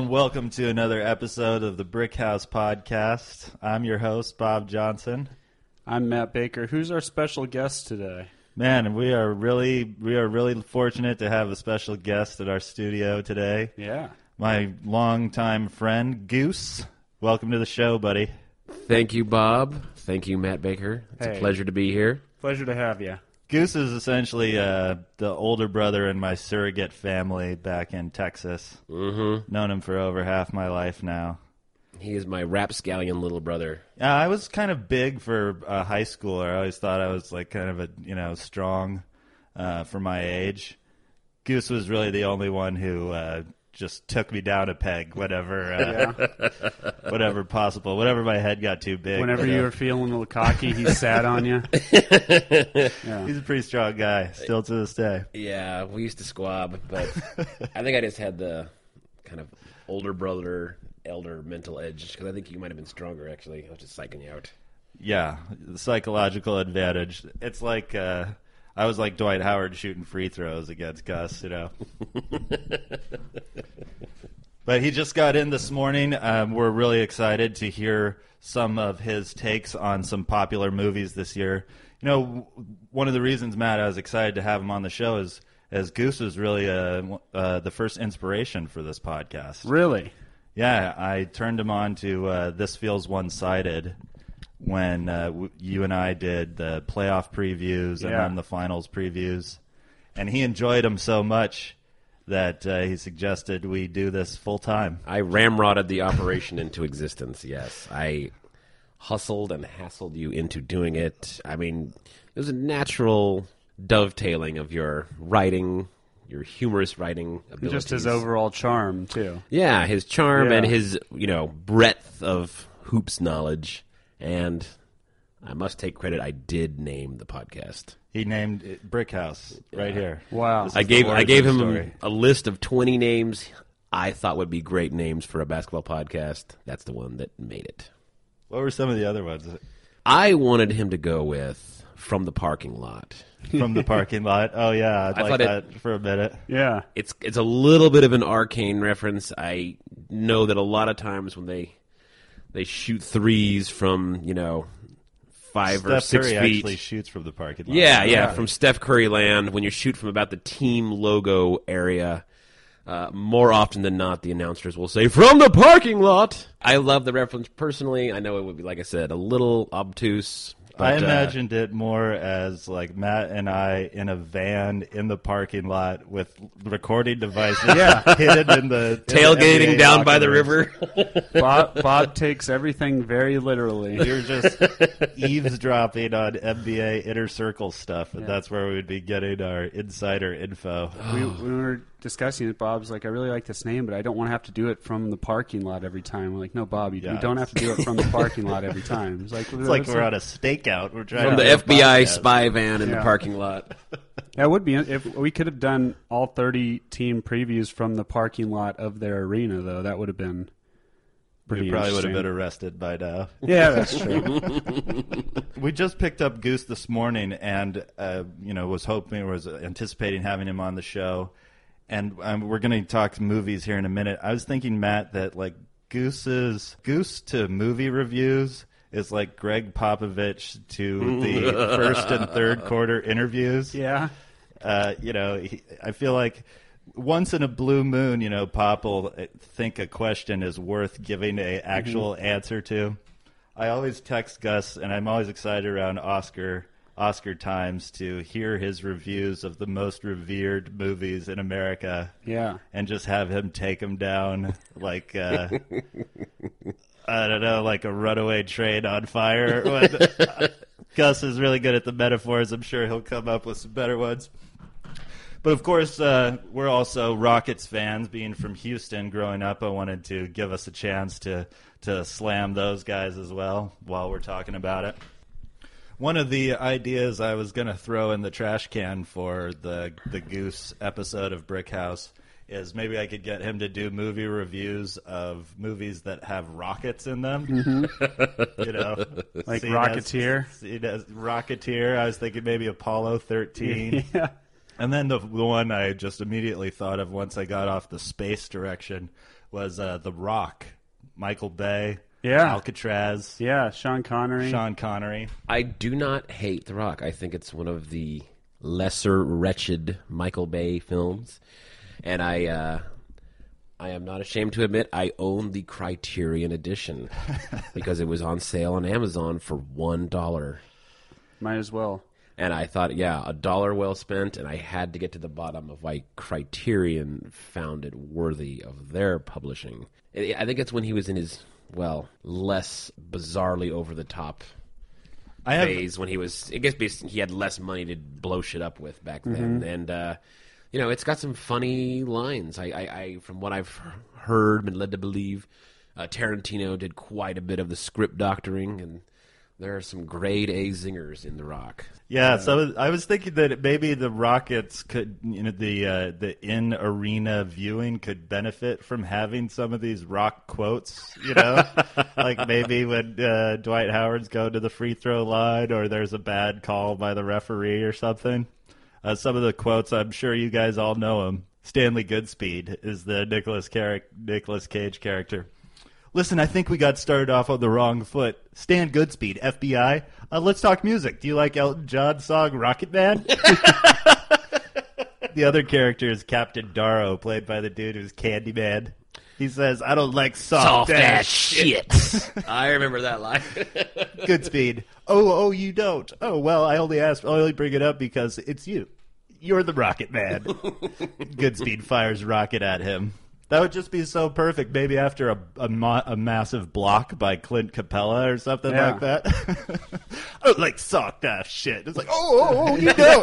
welcome to another episode of the Brick House Podcast. I'm your host, Bob Johnson. I'm Matt Baker. Who's our special guest today? Man, we are really fortunate to have a special guest at our studio today. Yeah. My longtime friend, Goose. Welcome to the show, buddy. Thank you, Bob. Thank you, Matt Baker. It's a pleasure to be here. Pleasure to have you. Goose is essentially the older brother in my surrogate family back in Texas. Mm-hmm. Known him for over half my life now. He is my rapscallion little brother. I was kind of big for a high schooler. I always thought I was like kind of strong for my age. Goose was really the only one who just took me down a peg whenever possible. Whenever my head got too big. Whenever you were feeling a little cocky, he sat on you. Yeah. He's a pretty strong guy, still to this day. Yeah, we used to squab, but I think I just had the kind of older brother, elder mental edge, because I think you might have been stronger, actually. I was just psyching you out. Yeah, the psychological advantage. It's like I was like Dwight Howard shooting free throws against Gus, But he just got in this morning. We're really excited to hear some of his takes on some popular movies this year. One of the reasons, Matt, I was excited to have him on the show is as Goose was really the first inspiration for this podcast. Really? Yeah, I turned him on to This Feels One-Sided when you and I did the playoff previews and then the finals previews. And he enjoyed them so much that he suggested we do this full time. I ramrodded the operation into existence, yes. I hustled and hassled you into doing it. I mean, it was a natural dovetailing of your writing, your humorous writing abilities. Just his overall charm, too. Yeah, his charm and his, breadth of hoops knowledge. And I must take credit, I did name the podcast. He named it Brick House right here. Wow. I gave him a list of 20 names I thought would be great names for a basketball podcast. That's the one that made it. What were some of the other ones? I wanted him to go with From the Parking Lot. From the Parking Lot? Oh, yeah. I'd like that for a minute. Yeah. It's a little bit of an arcane reference. I know that a lot of times when they shoot threes from, 5 or 6 Steph Curry feet. actually shoots from the parking lot. Yeah, from Steph Curry land. When you shoot from about the team logo area, more often than not, the announcers will say, "From the parking lot." I love the reference personally. I know it would be, like I said, a little obtuse. But, I imagined it more as like Matt and I in a van in the parking lot with recording devices hidden in the tailgating down by the river. Bob takes everything very literally. You're just eavesdropping on NBA Inner Circle stuff, and that's where we would be getting our insider info. When we were discussing it, Bob's like, I really like this name, but I don't want to have to do it from the parking lot every time. We're like, no, Bob, you don't have to do it from the parking lot every time. It's like we're on a stakeout. We're trying from the FBI spy van in the parking lot. That would be, if we could have done all 30 team previews from the parking lot of their arena, though. That would have been pretty We probably would interesting. have been arrested by now. Yeah, that's true. We just picked up Goose this morning and, was anticipating having him on the show. And we're going to talk movies here in a minute. I was thinking, Matt, that like Goose to movie reviews is like Greg Popovich to the first and third quarter interviews. Yeah. I feel like once in a blue moon, Pop will think a question is worth giving a actual answer to. I always text Gus, and I'm always excited around Oscar times to hear his reviews of the most revered movies in America. Yeah. And just have him take them down like I don't know, like a runaway train on fire. Gus is really good at the metaphors. I'm sure he'll come up with some better ones. But, of course, we're also Rockets fans. Being from Houston growing up, I wanted to give us a chance to slam those guys as well while we're talking about it. One of the ideas I was going to throw in the trash can for the Goose episode of Brick House is maybe I could get him to do movie reviews of movies that have rockets in them. Like Rocketeer. Rocketeer. I was thinking maybe Apollo 13. Yeah. And then the one I just immediately thought of once I got off the space direction was The Rock, Michael Bay, Yeah. Alcatraz, Yeah, Sean Connery. Sean Connery. I do not hate The Rock. I think it's one of the lesser wretched Michael Bay films, and I am not ashamed to admit I own the Criterion edition because it was on sale on Amazon for $1. Might as well. And I thought, yeah, $1 well spent, and I had to get to the bottom of why Criterion found it worthy of their publishing. I think it's when he was in his, less bizarrely over-the-top phase, when he was, I guess he had less money to blow shit up with back then. And, it's got some funny lines. I from what I've heard and led to believe, Tarantino did quite a bit of the script doctoring, and there are some grade A zingers in The Rock. Yeah, so I was thinking that maybe the Rockets could, the in arena viewing could benefit from having some of these Rock quotes. Like maybe when Dwight Howard's going to the free throw line, or there's a bad call by the referee or something. Some of the quotes, I'm sure you guys all know them. Stanley Goodspeed is the Nicolas Cage character. Listen, I think we got started off on the wrong foot. Stan Goodspeed, FBI. Let's talk music. Do you like Elton John's song Rocket Man? The other character is Captain Darrow, played by the dude who's Candyman. He says, I don't like soft ass shit. I remember that line. Goodspeed. Oh, you don't. Oh, well, I only bring it up because it's you. You're the Rocket Man. Goodspeed fires rocket at him. That would just be so perfect. Maybe after a massive block by Clint Capella or something like that. I don't like soft ass shit. It's like, oh, you don't.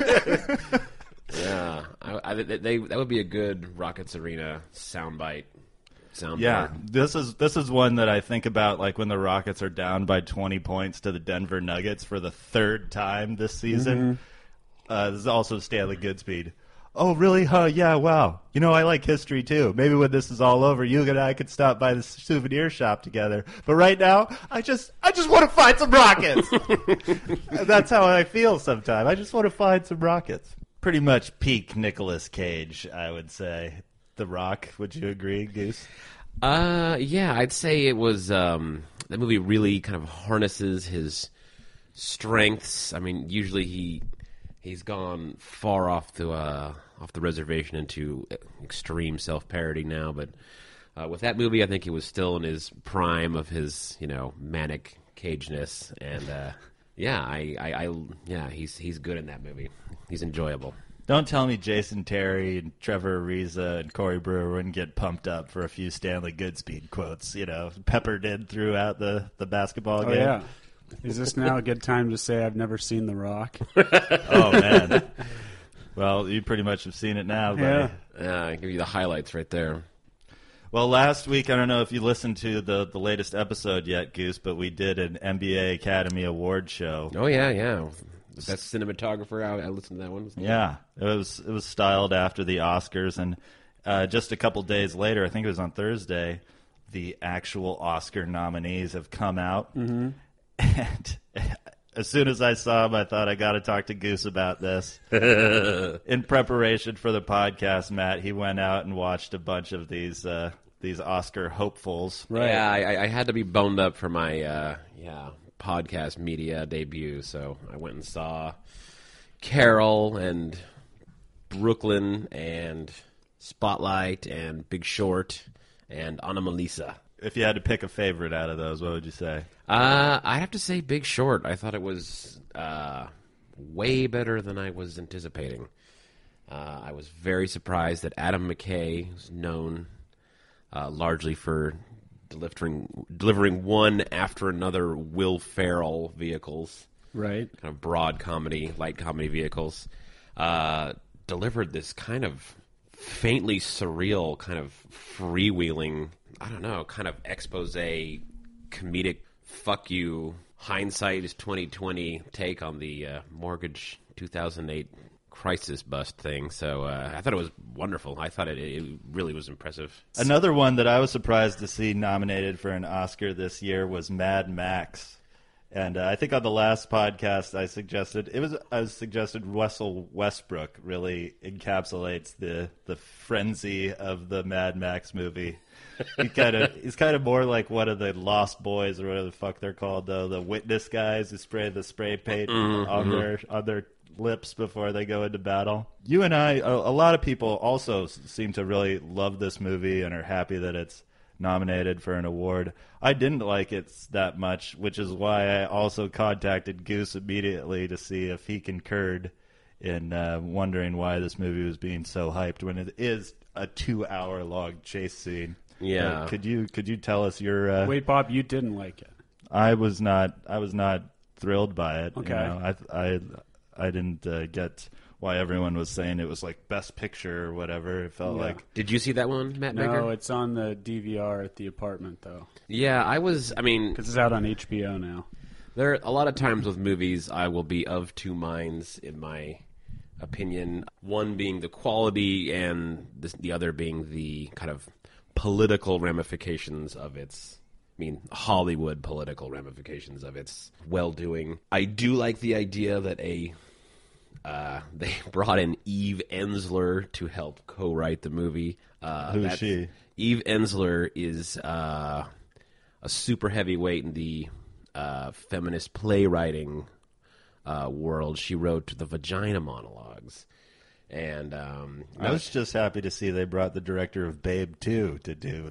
Yeah, that would be a good Rockets Arena soundbite. Yeah, this is one that I think about, like when the Rockets are down by 20 points to the Denver Nuggets for the third time this season. This is also Stanley Goodspeed. Oh, really? Huh? Yeah, wow. I like history, too. Maybe when this is all over, you and I could stop by the souvenir shop together. But right now, I just want to find some Rockets. That's how I feel sometimes. I just want to find some Rockets. Pretty much peak Nicolas Cage, I would say. The Rock, would you agree, Goose? Yeah, I'd say it was, that movie really kind of harnesses his strengths. I mean, usually he's gone far off the reservation into extreme self-parody now, but with that movie, I think he was still in his prime of his, manic Cageness, and he's good in that movie. He's enjoyable. Don't tell me Jason Terry and Trevor Ariza and Corey Brewer wouldn't get pumped up for a few Stanley Goodspeed quotes, peppered in throughout the basketball game. Yeah. Is this now a good time to say I've never seen The Rock? Oh, man. Well, you pretty much have seen it now, buddy. Yeah, I give you the highlights right there. Well, last week, I don't know if you listened to the latest episode yet, Goose, but we did an NBA Academy Award show. Oh, yeah. The best cinematographer, I listened to that one. Yeah, it was styled after the Oscars, and just a couple days later, I think it was on Thursday, the actual Oscar nominees have come out. Mm-hmm. And as soon as I saw him, I thought I got to talk to Goose about this. In preparation for the podcast, Matt, he went out and watched a bunch of these Oscar hopefuls. Right. Yeah, I had to be boned up for my podcast media debut, so I went and saw Carol and Brooklyn and Spotlight and Big Short and Anomalisa. If you had to pick a favorite out of those, what would you say? I'd have to say Big Short. I thought it was way better than I was anticipating. I was very surprised that Adam McKay, who's known largely for delivering one after another Will Ferrell vehicles, right? Kind of broad comedy, light comedy vehicles, delivered this kind of faintly surreal, kind of freewheeling, I don't know, kind of expose comedic fuck you, hindsight is 2020 take on the mortgage 2008 crisis bust thing. So I thought it was wonderful. I thought it really was impressive. Another one that I was surprised to see nominated for an Oscar this year was Mad Max. And I think on the last podcast I suggested Russell Westbrook really encapsulates the frenzy of the Mad Max movie. He's kind of more like one of the Lost Boys or whatever the fuck they're called, though, the witness guys who spray the spray paint on their lips before they go into battle. You and I, a lot of people also seem to really love this movie and are happy that it's nominated for an award. I didn't like it that much, which is why I also contacted Goose immediately to see if he concurred in wondering why this movie was being so hyped when it is a 2-hour long chase scene. Yeah. Could you tell us your? Wait, Bob, you didn't like it. I was not thrilled by it. Okay. You know? I didn't get why everyone was saying it was like Best Picture or whatever. It felt like. Did you see that one, Matt? No, Becker? it's on the DVR at the apartment though. Yeah, I mean, because it's out on HBO now. There are a lot of times with movies I will be of two minds in my opinion. One being the quality, and the other being the kind of political ramifications of its. I mean, Hollywood political ramifications of its well-doing. I do like the idea that they brought in Eve Ensler to help co-write the movie. Who's she? Eve Ensler is a super heavyweight in the feminist playwriting world. She wrote the Vagina Monologues. And I was just happy to see they brought the director of Babe 2 to do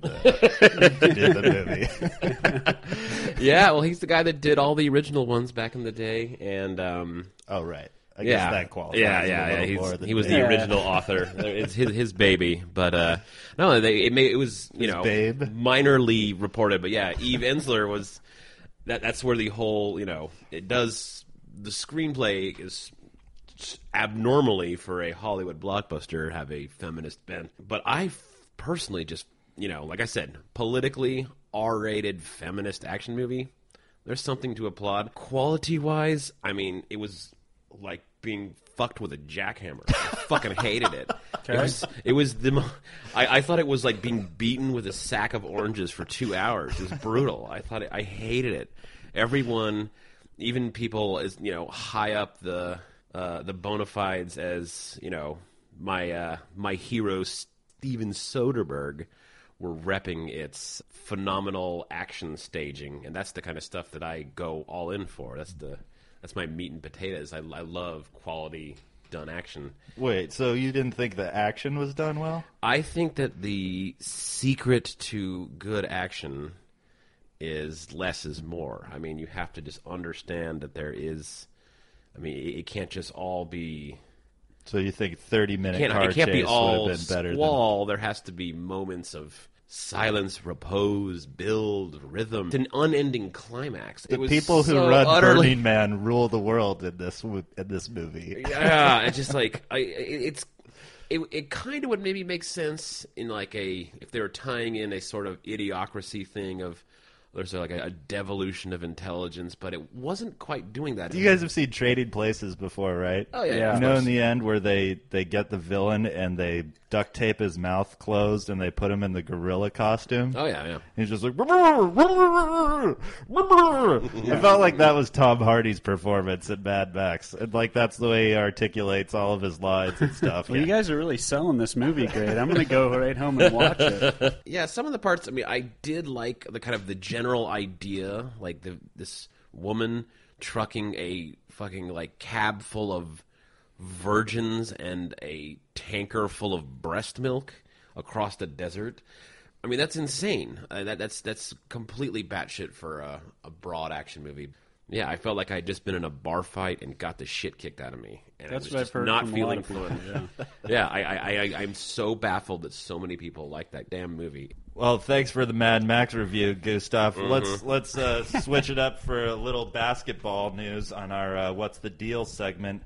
the movie. Yeah, well, he's the guy that did all the original ones back in the day. And oh, right. I guess that qualifies. Yeah. He was the original author. It's his baby, but no, it was babe minorly reported. But yeah, Eve Ensler was that's where the whole it does the screenplay is abnormally for a Hollywood blockbuster have a feminist bent. But I personally just like I said, politically R-rated feminist action movie. There's something to applaud. Quality wise, I mean, it was like being fucked with a jackhammer. I fucking hated it. Okay. It was I thought it was like being beaten with a sack of oranges for 2 hours. It was brutal. I hated it. Everyone, even people as high up the bona fides as my hero Steven Soderbergh were repping its phenomenal action staging, and that's the kind of stuff that I go all in for. That's my meat and potatoes. I love quality done action. Wait, so you didn't think the action was done well? I think that the secret to good action is less is more. I mean, you have to just understand that there is. I mean, it can't just all be. So you think 30-minute car chase be would all have been better squall. There has to be moments of silence, repose, build, rhythm. It's an unending climax. The people who run Burning Man rule the world in this movie. Yeah, it's just like it kind of would maybe make sense in like if they were tying in a sort of idiocracy thing of. There's like a devolution of intelligence, but it wasn't quite doing that. You guys have seen Trading Places before, right? Oh, yeah. You know in the end where they get the villain and they duct tape his mouth closed and they put him in the gorilla costume? Oh, yeah. And he's just like... I felt like that was Tom Hardy's performance in Mad Max. And like that's the way he articulates all of his lines and stuff. Well, you guys are really selling this movie great. I'm going to go right home and watch it. Yeah, some of the parts, I mean, I did like the kind of the general idea, like this woman trucking a fucking like cab full of virgins and a tanker full of breast milk across the desert. I mean, that's insane. That's completely batshit for a broad action movie. Yeah, I felt like I had just been in a bar fight and got the shit kicked out of me. And that's I was what just I've heard not from feeling a lot of people. Yeah, I'm so baffled that so many people like that damn movie. Well, thanks for the Mad Max review, Gustav. Let's switch it up for a little basketball news on our What's the Deal segment.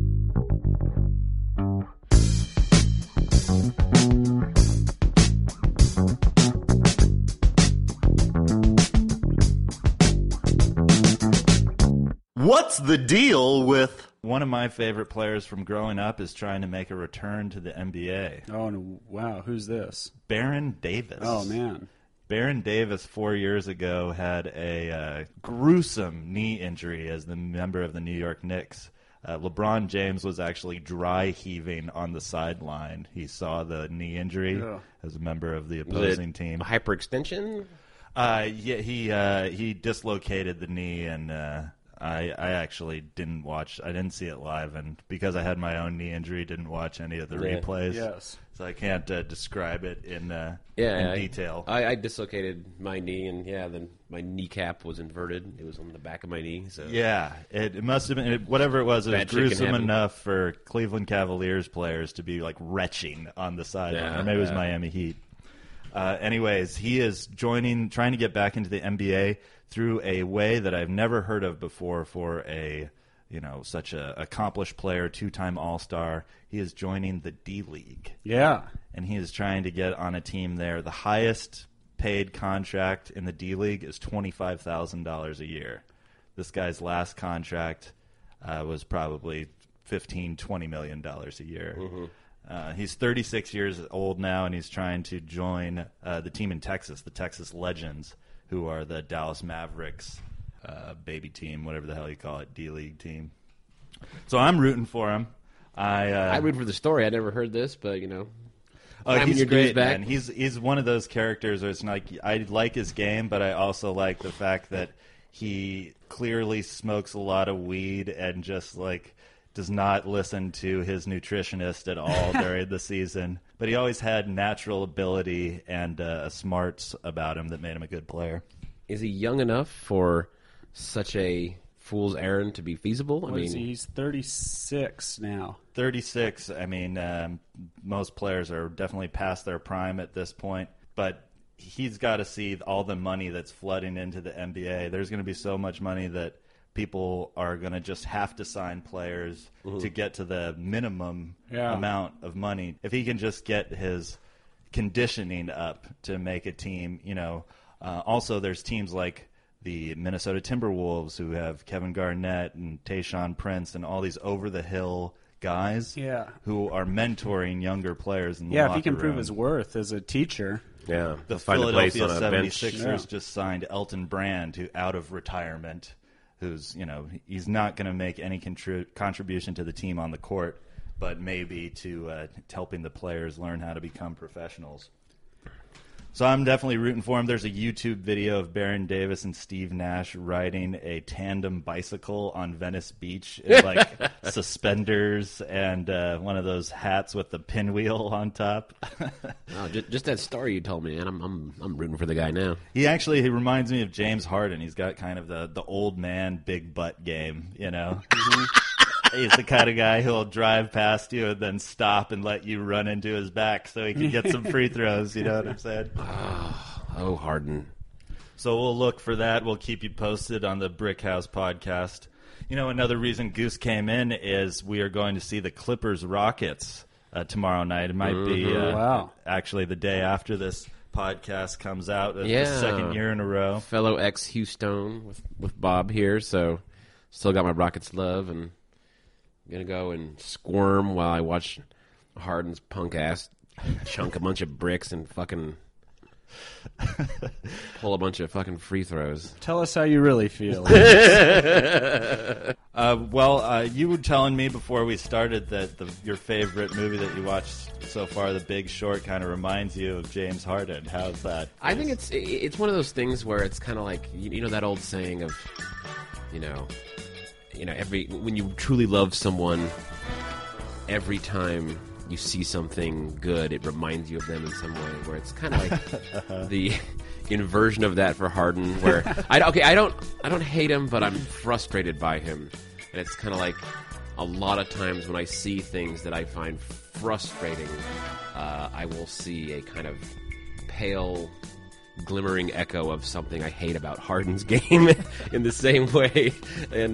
What's the deal with... One of my favorite players from growing up is trying to make a return to the NBA. Oh, wow. Who's this? Baron Davis. Oh, man. Baron Davis 4 years ago had a gruesome knee injury as the member of the New York Knicks. LeBron James was actually dry heaving on the sideline. He saw the knee injury as a member of the opposing team. Hyperextension? He dislocated the knee, and I actually didn't watch. I didn't see it live, and because I had my own knee injury, didn't watch any of the replays. Yes. So I can't describe it in detail. I dislocated my knee, and then my kneecap was inverted. It was on the back of my knee. So yeah, it must have been whatever it was. It was gruesome enough for Cleveland Cavaliers players to be like retching on the sideline, or maybe it was Miami Heat. Anyways, he is trying to get back into the NBA through a way that I've never heard of before for such a accomplished player, 2-time All-Star. He is joining the D-League. Yeah. And he is trying to get on a team there. The highest paid contract in the D-League is $25,000 a year. This guy's last contract was probably $15-20 million a year. Mm-hmm. He's 36 years old now, and he's trying to join the team in Texas, the Texas Legends, who are the Dallas Mavericks baby team, whatever the hell you call it, D-League team. So I'm rooting for him. I root for the story. I never heard this, but he's great, man. He's one of those characters where it's like I like his game, but I also like the fact that he clearly smokes a lot of weed and just like does not listen to his nutritionist at all during the season. But he always had natural ability and a smarts about him that made him a good player. Is he young enough for such a fool's errand to be feasible? He's 36 now. 36. I mean, most players are definitely past their prime at this point, but he's got to see all the money that's flooding into the NBA. There's going to be so much money that people are going to just have to sign players to get to the minimum amount of money. If he can just get his conditioning up to make a team, also there's teams like the Minnesota Timberwolves who have Kevin Garnett and Tayshaun Prince and all these over-the-hill guys who are mentoring younger players in the locker if he can room. prove his worth as a teacher. Yeah, the Philadelphia 76ers just signed Elton Brand, who out of retirement, who's, he's not going to make any contribution to the team on the court, but maybe to helping the players learn how to become professionals. So I'm definitely rooting for him. There's a YouTube video of Baron Davis and Steve Nash riding a tandem bicycle on Venice Beach in suspenders and one of those hats with the pinwheel on top. Just that story you told me, and I'm rooting for the guy now. He reminds me of James Harden. He's got kind of the old man big butt game, Mm-hmm. He's the kind of guy who'll drive past you and then stop and let you run into his back so he can get some free throws. You know what I'm saying? Oh, Harden. So we'll look for that. We'll keep you posted on the Brick House podcast. Another reason Goose came in is we are going to see the Clippers Rockets tomorrow night. It might be actually the day after this podcast comes out. The second year in a row. Fellow ex-Houston with Bob here, so still got my Rockets love, and I'm going to go and squirm while I watch Harden's punk ass chunk a bunch of bricks and fucking pull a bunch of fucking free throws. Tell us how you really feel. You were telling me before we started that your favorite movie that you watched so far, The Big Short, kind of reminds you of James Harden. How's that? I think it's one of those things where it's kind of like, that old saying of, when you truly love someone, every time you see something good, it reminds you of them in some way. Where it's kind of like the inversion of that for Harden, where I don't hate him, but I'm frustrated by him, and it's kind of like a lot of times when I see things that I find frustrating, I will see a kind of pale, glimmering echo of something I hate about Harden's game in the same way. And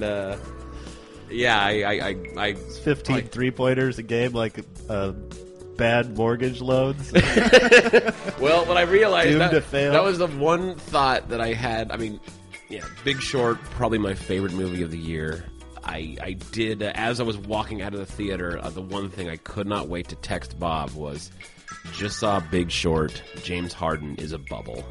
I 15 3-pointers a game like bad mortgage loans. Well, when I realized that was the one thought that I had. I mean, Big Short, probably my favorite movie of the year. I did, as I was walking out of the theater, the one thing I could not wait to text Bob was, just saw Big Short. James Harden is a bubble.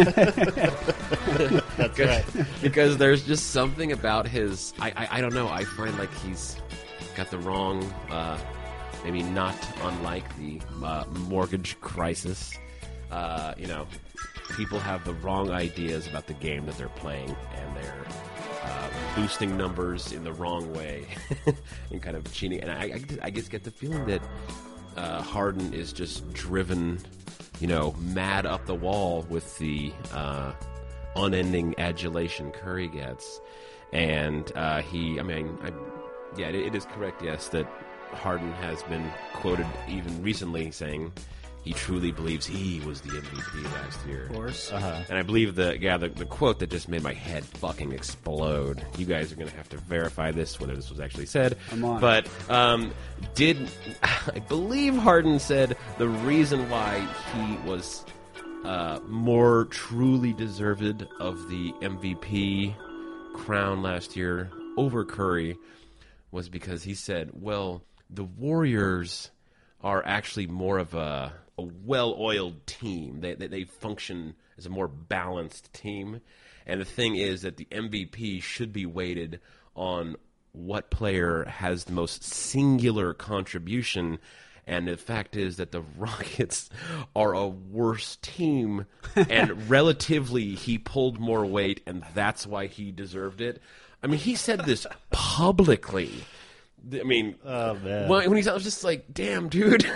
That's right. Because there's just something about his... I don't know. I find like he's got the wrong... maybe not unlike the mortgage crisis. People have the wrong ideas about the game that they're playing, and they're boosting numbers in the wrong way and kind of cheating. And I just get the feeling that Harden is just driven, mad up the wall with the unending adulation Curry gets. And it is correct, yes, that Harden has been quoted even recently saying he truly believes he was the MVP last year. Of course. And I believe the quote that just made my head fucking explode. You guys are going to have to verify this, whether this was actually said. I'm on. But I believe Harden said the reason why he was more truly deserved of the MVP crown last year over Curry was because he said, well, the Warriors are actually more of a well-oiled team. They function as a more balanced team. And the thing is that the MVP should be weighted on what player has the most singular contribution. And the fact is that the Rockets are a worse team. And relatively, he pulled more weight, and that's why he deserved it. I mean, he said this publicly. I mean, oh, man. When I was just like, damn, dude.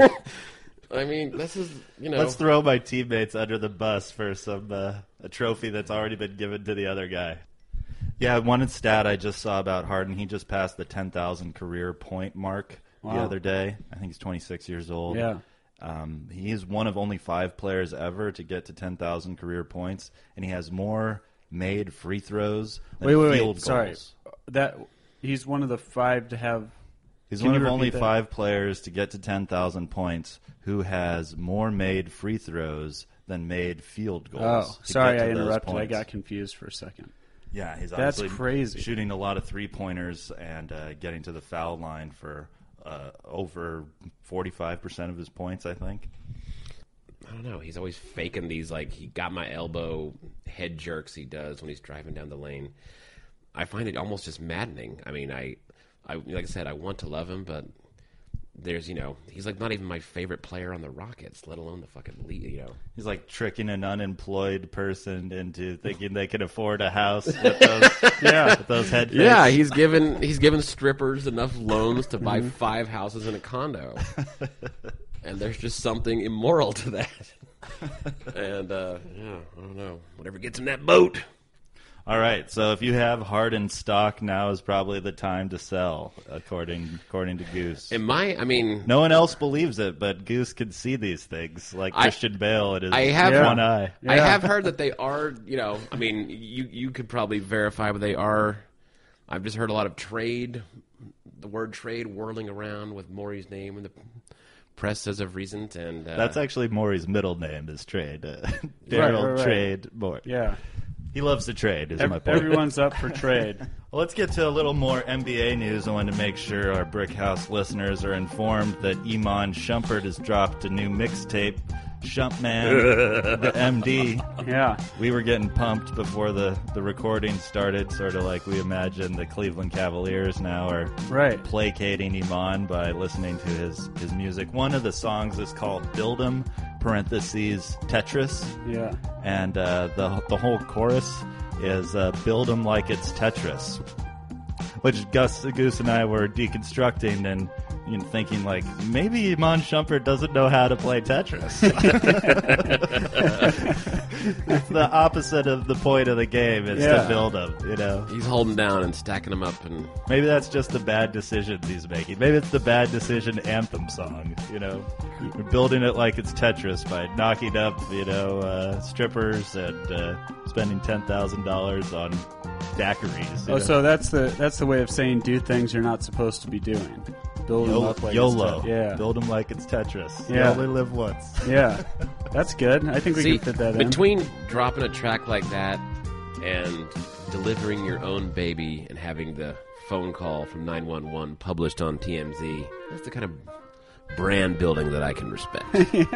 I mean, this is, Let's throw my teammates under the bus for a trophy that's already been given to the other guy. Yeah, one stat I just saw about Harden, he just passed the 10,000 career point mark the other day. I think he's 26 years old. Yeah. He is one of only 5 players ever to get to 10,000 career points, and he has more made free throws than field goals. Sorry. He's one of the 5 to have... He's one of only 5 players to get to 10,000 points who has more made free throws than made field goals. Oh, sorry, I interrupted. I got confused for a second. Yeah, he's That's obviously crazy. Shooting a lot of three-pointers and getting to the foul line for over 45% of his points, I think. I don't know. He's always faking these, like, he got my elbow head jerks he does when he's driving down the lane. I find it almost just maddening. I mean, I like I said, I want to love him, but there's, he's like not even my favorite player on the Rockets, let alone the fucking league, He's like tricking an unemployed person into thinking they can afford a house with those, with those head fakes. Yeah, he's given strippers enough loans to buy 5 houses in a condo. And there's just something immoral to that. And, I don't know. Whatever gets him that boat. All right, so if you have Harden stock, now is probably the time to sell, according to Goose. No one else believes it, but Goose can see these things, like Christian Bale. It is one eye. Yeah. I have heard that they are, you could probably verify, but they are. I've just heard a lot of the word trade whirling around with Morey's name in the press as of recent, and that's actually Morey's middle name is Trade. Daryl Trade Morey. Yeah. He loves to trade, is my point. Everyone's up for trade. Well, let's get to a little more NBA news. I want to make sure our Brick House listeners are informed that Iman Shumpert has dropped a new mixtape, Shumpman, the MD. Yeah. We were getting pumped before the recording started, sort of like we imagine the Cleveland Cavaliers now are placating Iman by listening to his music. One of the songs is called Build 'Em, parentheses, Tetris. Yeah. And the whole chorus is Build 'Em Like It's Tetris, which Goose and I were deconstructing and thinking, like, maybe Iman Shumpert doesn't know how to play Tetris. It's the opposite of the point of the game is to build them, He's holding down and stacking them up. And maybe that's just the bad decisions he's making. Maybe it's the bad decision anthem song, We're building it like it's Tetris by knocking up, strippers and spending $10,000 on daiquiris. So that's the way of saying do things you're not supposed to be doing. Build them up like YOLO. It's Build them like it's Tetris. Yeah. You only live once. Yeah. That's good. I think we can fit that in. Between dropping a track like that and delivering your own baby and having the phone call from 911 published on TMZ, that's the kind of brand building that I can respect.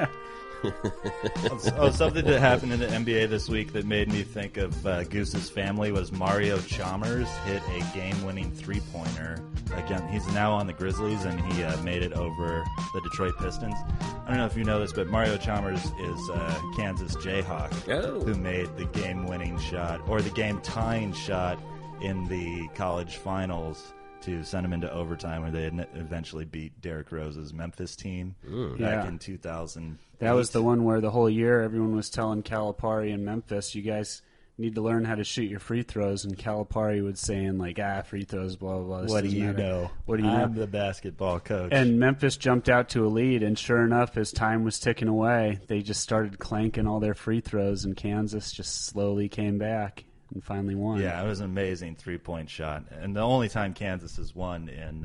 Something that happened in the NBA this week that made me think of Goose's family was Mario Chalmers hit a game-winning three-pointer. Again, he's now on the Grizzlies, and he made it over the Detroit Pistons. I don't know if you know this, but Mario Chalmers is Kansas Jayhawk, who made the game-winning shot, or the game-tying shot in the college finals to send him into overtime, where they eventually beat Derrick Rose's Memphis team back in 2000. That was the one where the whole year everyone was telling Calipari in Memphis, you guys need to learn how to shoot your free throws, and Calipari would saying like, free throws, blah, blah, blah. What do you know? What do you know? I'm the basketball coach. And Memphis jumped out to a lead, and sure enough, as time was ticking away, they just started clanking all their free throws, and Kansas just slowly came back and finally won. Yeah, it was an amazing three-point shot. And the only time Kansas has won in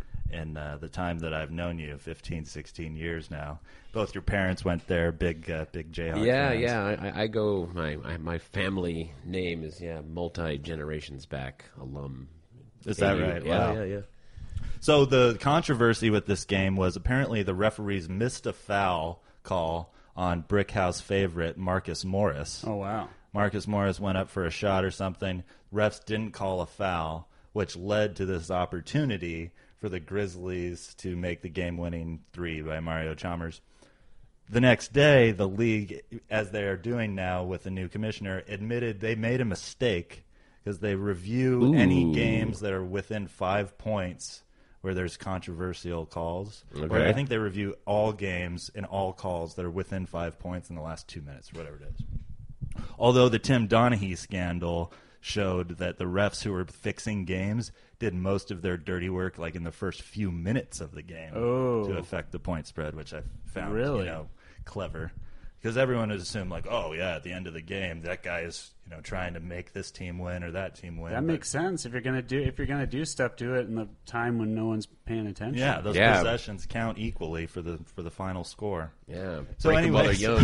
the time that I've known you, 15, 16 years now. Both your parents went there, big Jayhawk fans. Yeah. I go. My family name is multi-generations back alum. Is that right? Yeah, wow. yeah. So the controversy with this game was apparently the referees missed a foul call on Brickhouse favorite Marcus Morris. Oh, wow. Marcus Morris went up for a shot or something. Refs didn't call a foul, which led to this opportunity for the Grizzlies to make the game-winning three by Mario Chalmers. The next day, the league, as they are doing now with the new commissioner, admitted they made a mistake because they review any games that are within 5 points where there's controversial calls. Okay. Or I think they review all games and all calls that are within 5 points in the last 2 minutes, whatever it is. Although the Tim Donaghy scandal showed that the refs who were fixing games did most of their dirty work like in the first few minutes of the game to affect the point spread, which I found clever. Because everyone would assume like, at the end of the game, that guy is trying to make this team win or that team win. That makes sense. If you're gonna do stuff, do it in the time when no one's paying attention. Yeah, those possessions count equally for the final score. Yeah. So anyway, young.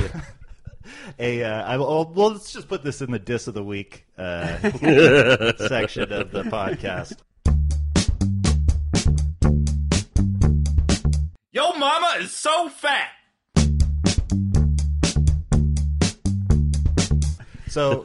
Let's just put this in the diss of the week section of the podcast. Yo mama is so fat. So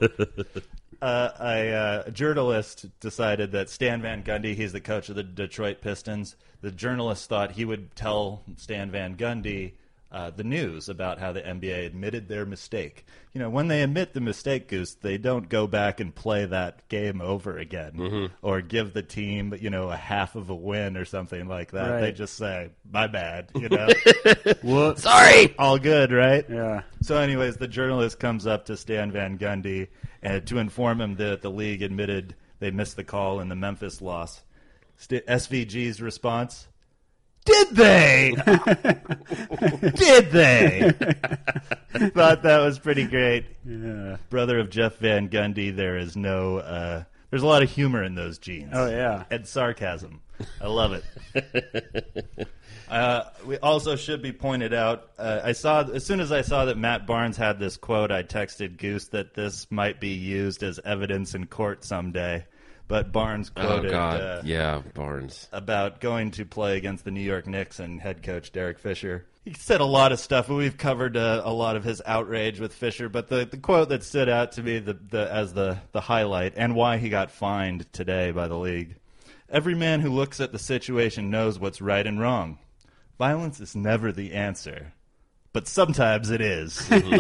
a journalist decided that Stan Van Gundy, he's the coach of the Detroit Pistons, the journalist thought he would tell Stan Van Gundy the news about how the NBA admitted their mistake. When they admit the mistake, Goose, they don't go back and play that game over again or give the team, a half of a win or something like that. Right. They just say, my bad, Well, Sorry. all good, right? yeah. So anyways, the journalist comes up to Stan Van Gundy and to inform him that the league admitted they missed the call in the Memphis loss. SVG's response, did they? Did they? Thought that was pretty great. Yeah. Brother of Jeff Van Gundy, there is no... there's a lot of humor in those genes. Oh, yeah. And sarcasm. I love it. We also should be pointed out, as soon as I saw that Matt Barnes had this quote, I texted Goose that this might be used as evidence in court someday. But Barnes quoted Barnes. about going to play against the New York Knicks and head coach Derek Fisher. He said a lot of stuff, but we've covered a lot of his outrage with Fisher. But the quote that stood out to me as the highlight and why he got fined today by the league. Every man who looks at the situation knows what's right and wrong. Violence is never the answer, but sometimes it is.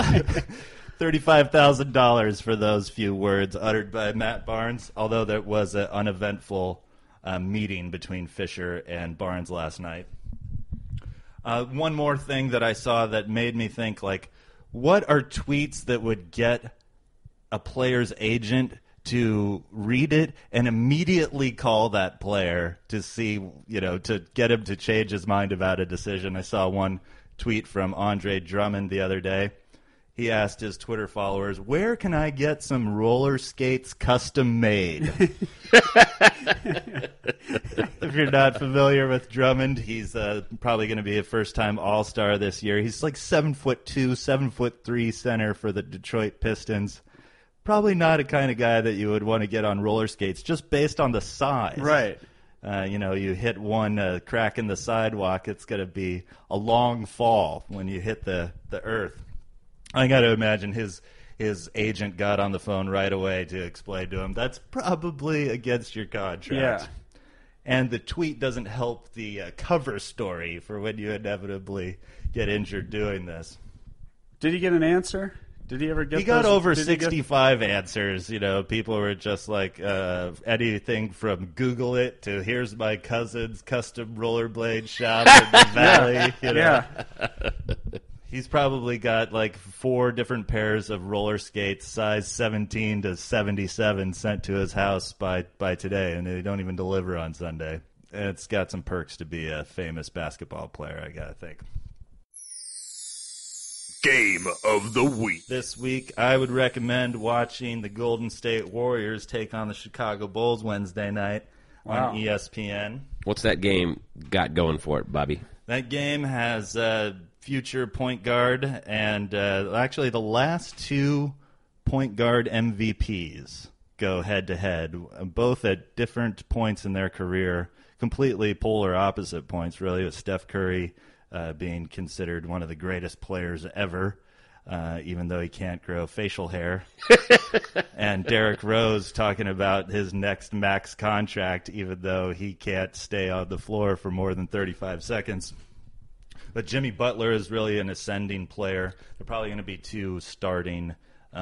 $35,000 for those few words uttered by Matt Barnes, although there was an uneventful meeting between Fisher and Barnes last night. One more thing that I saw that made me think, what are tweets that would get a player's agent to read it and immediately call that player to see, to get him to change his mind about a decision? I saw one tweet from Andre Drummond the other day. He asked his Twitter followers, where can I get some roller skates custom made? If you're not familiar with Drummond, he's probably going to be a first-time All-Star this year. He's like 7'2", 7'3" center for the Detroit Pistons. Probably not a kind of guy that you would want to get on roller skates just based on the size. Right. You hit one crack in the sidewalk, it's going to be a long fall when you hit the earth. I got to imagine his agent got on the phone right away to explain to him that's probably against your contract. Yeah. And the tweet doesn't help the cover story for when you inevitably get injured doing this. Did he get an answer? Did he ever get? He got those? over Did he get- 65 answers. People were just like anything from Google it to here's my cousin's custom rollerblade shop in the valley. Yeah. He's probably got like 4 different pairs of roller skates, size 17 to 77, sent to his house by today, and they don't even deliver on Sunday. And it's got some perks to be a famous basketball player, I gotta think. Game of the week. This week, I would recommend watching the Golden State Warriors take on the Chicago Bulls Wednesday night on ESPN. What's that game got going for it, Bobby? That game has future point guard and actually the last 2 point guard MVPs go head-to-head, both at different points in their career, completely polar opposite points, really, with Steph Curry being considered one of the greatest players ever, even though he can't grow facial hair. And Derrick Rose talking about his next max contract, even though he can't stay on the floor for more than 35 seconds. But Jimmy Butler is really an ascending player. They're probably going to be 2 starting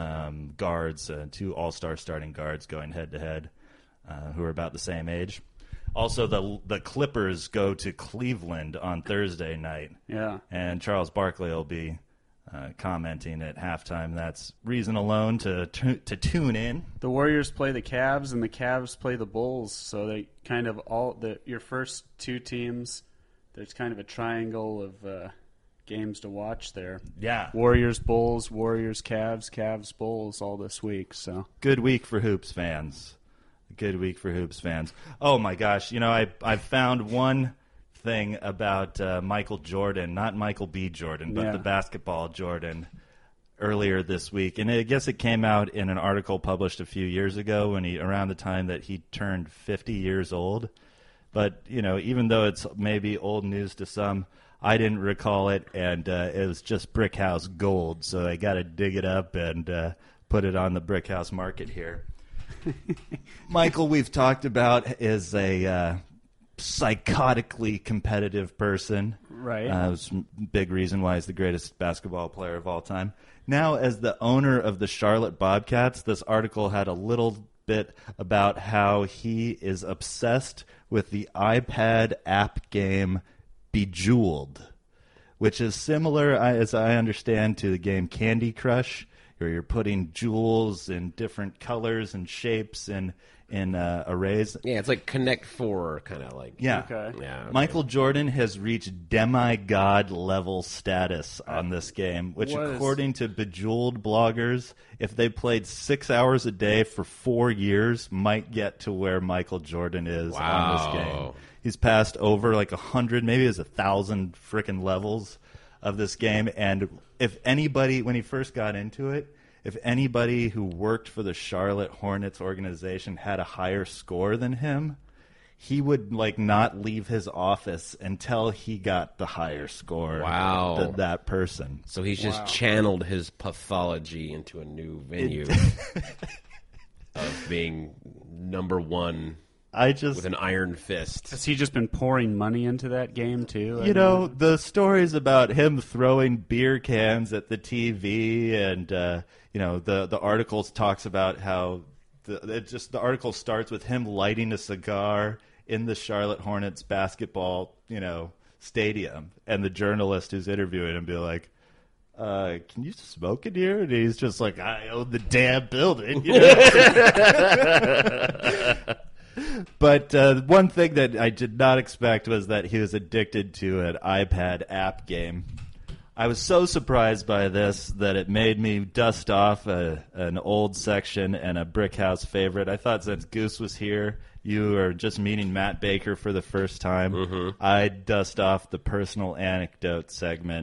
guards, 2 all-star starting guards going head-to-head who are about the same age. Also, the Clippers go to Cleveland on Thursday night. Yeah. And Charles Barkley will be commenting at halftime. That's reason alone to tune in. The Warriors play the Cavs, and the Cavs play the Bulls. So they kind of your first 2 teams. There's kind of a triangle of games to watch there. Yeah. Warriors, Bulls, Warriors, Cavs, Cavs, Bulls, all this week. So good week for hoops fans. Good week for hoops fans. Oh my gosh! I found one thing about Michael Jordan, not Michael B. Jordan, but the basketball Jordan, earlier this week, and I guess it came out in an article published a few years ago around the time that he turned 50 years old. But, even though it's maybe old news to some, I didn't recall it, and it was just Brickhouse gold. So I got to dig it up and put it on the Brickhouse market here. Michael, we've talked about, is a psychotically competitive person. Right. It's a big reason why he's the greatest basketball player of all time. Now, as the owner of the Charlotte Bobcats, this article had a little bit about how he is obsessed with the iPad app game Bejeweled, which is similar, as I understand, to the game Candy Crush, where you're putting jewels in different colors and shapes in arrays. Yeah, it's like Connect 4, kind of like. Yeah. Okay. Yeah, okay. Michael Jordan has reached demigod level status on this game, which according to Bejeweled bloggers, if they played 6 hours a day for 4 years, might get to where Michael Jordan is on this game. He's passed over like 100, maybe it's 1,000 freaking levels of this game. And if anybody, when he first got into it, if anybody who worked for the Charlotte Hornets organization had a higher score than him, he would not leave his office until he got the higher score than that person. So he's just channeled his pathology into a new venue of being number one with an iron fist. Has he just been pouring money into that game, too? The stories about him throwing beer cans at the TV and, the article talks about how the article starts with him lighting a cigar in the Charlotte Hornets basketball, stadium. And the journalist who's interviewing him be like, can you smoke in here? And he's just like, I own the damn building. But one thing that I did not expect was that he was addicted to an iPad app game. I was so surprised by this that it made me dust off an old section and a Brickhouse favorite. I thought since Goose was here, you are just meeting Matt Baker for the first time. I'd dust off the personal anecdote segment.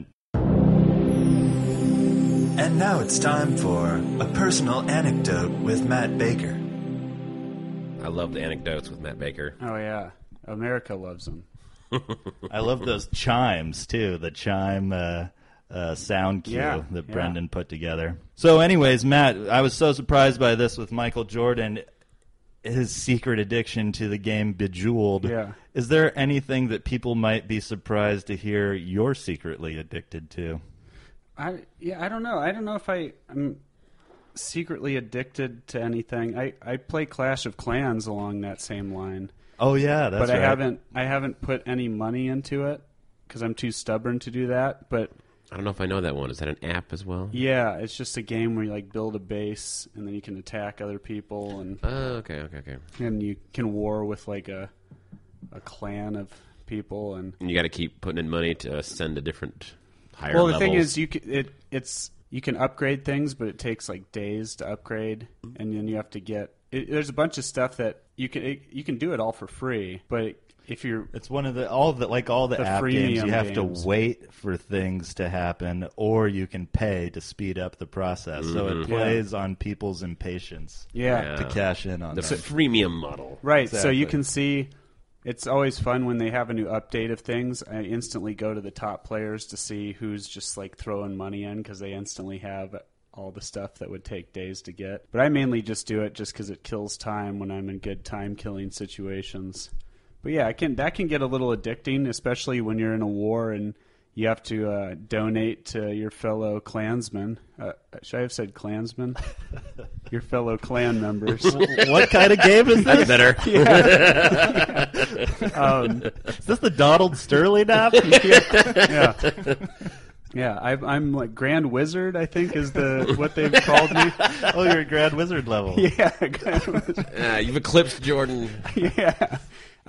And now it's time for a personal anecdote with Matt Baker. I love the anecdotes with Matt Baker. Oh, yeah. America loves them. I love those chimes too. The chime sound cue Yeah, that yeah. Brendan put together. So, anyways, Matt, I was so surprised by this with Michael Jordan, his secret addiction to the game Bejeweled. Yeah. Is there anything that people might be surprised to hear you're secretly addicted to? I don't know. I don't know if I'm secretly addicted to anything. I play Clash of Clans along that same line. Oh yeah, that's but right. I haven't put any money into it because I'm too stubborn to do that. But I don't know if I know that one. Is that an app as well? yeah, it's just a game where you like build a base and then you can attack other people and Okay. and you can war with like a clan of people and. And you got to keep putting in money to ascend to different higher Well, the levels. thing is, you can upgrade things, but it takes like days to upgrade, and then you have to get. There's a bunch of stuff that you can do it all for free, but if you're It's one of all the app games. You freemium have games. to wait for things to happen, or you can pay to speed up the process. So it plays on people's impatience to cash in on the that. freemium model. right, so Exactly. you can see. It's always fun when they have a new update of things. I instantly go to the top players to see who's just like throwing money in because they instantly have all the stuff that would take days to get. But I mainly just do it just because it kills time when I'm in good time-killing situations. But yeah, that can get a little addicting, especially when you're in a war and you have to donate to your fellow clansmen. Should I have said clansmen? Your fellow clan members. What kind of game is That's this? better. Is this the Donald Sterling app? Yeah. Yeah, I'm like Grand Wizard, I think is what they've called me. Oh, you're at Grand Wizard level. Yeah, Grand Wizard. You've eclipsed Jordan. Yeah.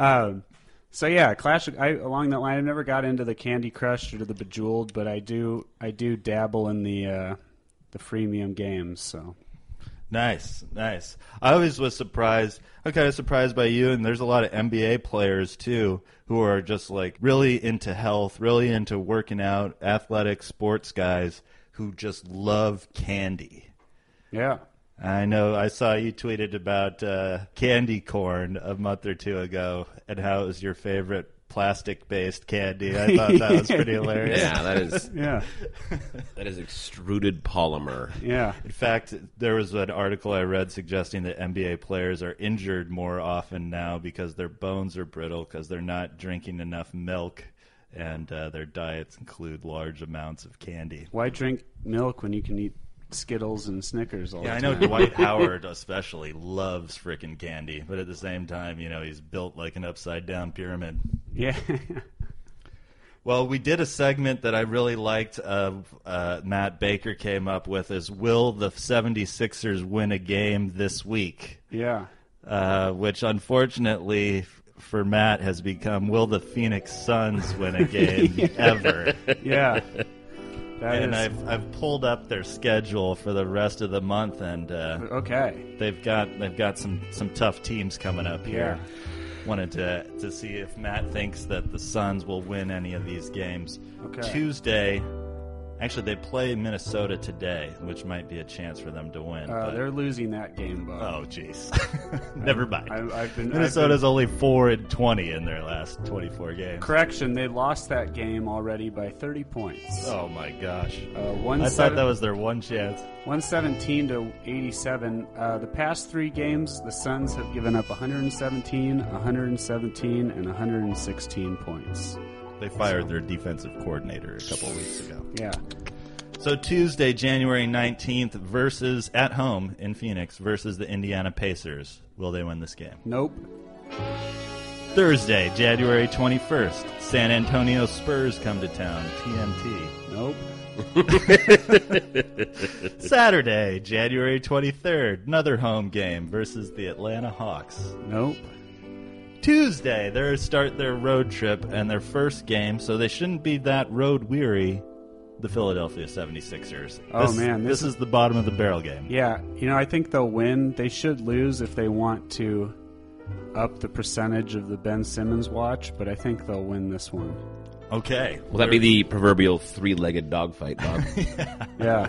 So yeah, along that line, I never got into the Candy Crush or to the Bejeweled, but I do dabble in the freemium games. So Nice. I always was surprised. I'm kind of surprised by you, and there's a lot of NBA players, too, who are just, like, really into health, really into working out, athletic sports guys who just love candy. yeah, I know I saw you tweeted about candy corn a month or two ago and how it was your favorite plastic-based candy. I thought that was pretty hilarious. Yeah, yeah, that is extruded polymer. yeah. In fact, there was an article I read suggesting that NBA players are injured more often now because their bones are brittle because they're not drinking enough milk and their diets include large amounts of candy. Why drink milk when you can eat Skittles and Snickers all the Yeah, I time? know Dwight Howard especially loves frickin' candy, but at the same time, you know, he's built like an upside-down pyramid. Yeah. Well, we did a segment that I really liked. Matt Baker came up with is, will the 76ers win a game this week? Yeah. Which unfortunately for Matt has become, will the Phoenix Suns win a game ever? Yeah. And I've pulled up their schedule for the rest of the month, and okay. they've got some tough teams coming up here. Yeah. Wanted to see if Matt thinks that the Suns will win any of these games. Okay. Tuesday, actually, they play Minnesota today, which might be a chance for them to win. but- They're losing that game, Bob. oh, jeez. Never mind. Minnesota's only 4-20 in their last 24 games. Correction, they lost that game already by 30 points. Oh my gosh! I I thought that was their one chance. 117 to 87. The past three games, the Suns have given up 117, 117, and 116 points. They fired their defensive coordinator a couple of weeks ago. Yeah. So Tuesday, January 19th, versus at home in Phoenix versus the Indiana Pacers. Will they win this game? Nope. Thursday, January 21st, San Antonio Spurs come to town. TNT. Nope. Saturday, January 23rd, another home game versus the Atlanta Hawks. Nope. Tuesday, they start their road trip and their first game, so they shouldn't be that road weary. The Philadelphia 76ers. Oh, man, This is the bottom of the barrel game. Yeah, I think they'll win. They should lose if they want to up the percentage of the Ben Simmons watch, but I think they'll win this one. Okay. Will that be the proverbial three-legged dogfight, Bob? Yeah.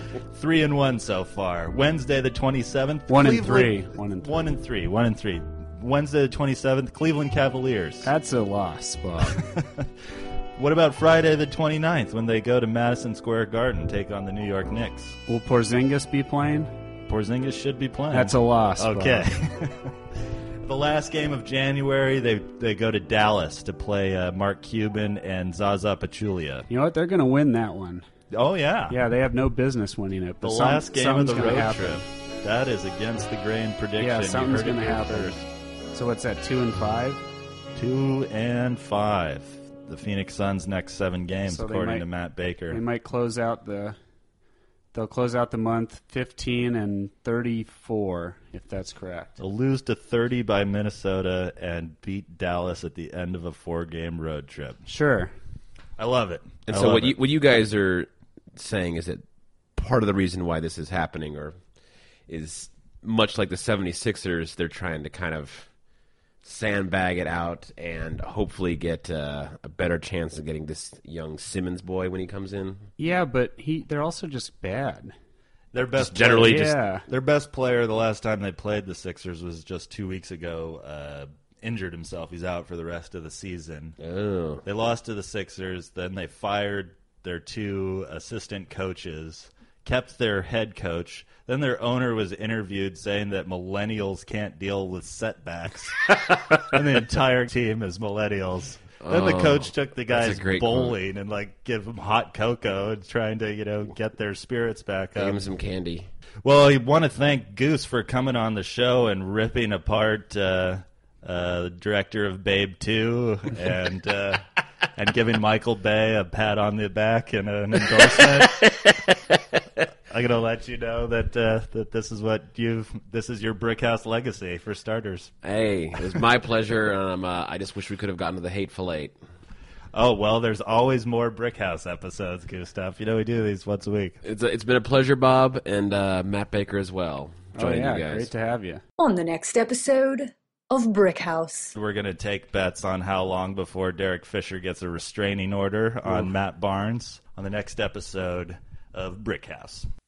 3-1 so far. Wednesday the 27th. 1 and Cleveland- 3. 1 and 3. 1 and 3. 1 and 3. Wednesday the 27th, Cleveland Cavaliers. That's a loss, Bob. What about Friday the 29th when they go to Madison Square Garden, take on the New York Knicks? Will Porzingis be playing? Porzingis should be playing. That's a loss, Okay. Bob. The last game of January, they go to Dallas to play Mark Cuban and Zaza Pachulia. You know what? They're going to win that one. Oh, yeah. Yeah, they have no business winning it. The But last game of the something's gonna road happen. trip. That is against the grain prediction. Yeah, You something's heard it going to here happen. first. So what's that, 2-5? 2-5. The Phoenix Suns' next 7 games, So they according might- to Matt Baker. They might close out They'll close out the month 15-34, if that's correct. They'll lose to 30 by Minnesota and beat Dallas at the end of a 4-game road trip. Sure. I love it. And I so love what you guys are saying is that part of the reason why this is happening or is much like the 76ers, they're trying to kind of sandbag it out and hopefully get a better chance of getting this young Simmons boy when he comes in. Yeah, but they're also just bad. Their best generally player, just- Yeah. their best player the last time they played the Sixers was just 2 weeks ago. Injured himself. He's out for the rest of the season. Oh. They lost to the Sixers. Then they fired their 2 assistant coaches, kept their head coach. Then their owner was interviewed saying that millennials can't deal with setbacks. And the entire team is millennials. Then the coach took the that's guys a great bowling and give them hot cocoa and trying to get their spirits back Give up. him some candy. Well, I want to thank Goose for coming on the show and ripping apart the director of Babe 2 and giving Michael Bay a pat on the back and an endorsement. I'm gonna let you know that this is this is your Brickhouse legacy for starters. Hey, it was my pleasure. I just wish we could have gotten to the Hateful Eight. Oh well, there's always more Brickhouse episodes, Gustav. We do these once a week. It's been a pleasure, Bob, and Matt Baker as well. Joining yeah, you guys. great to have you. On the next episode of Brickhouse. We're gonna take bets on how long before Derek Fisher gets a restraining order on Matt Barnes on the next episode of Brickhouse.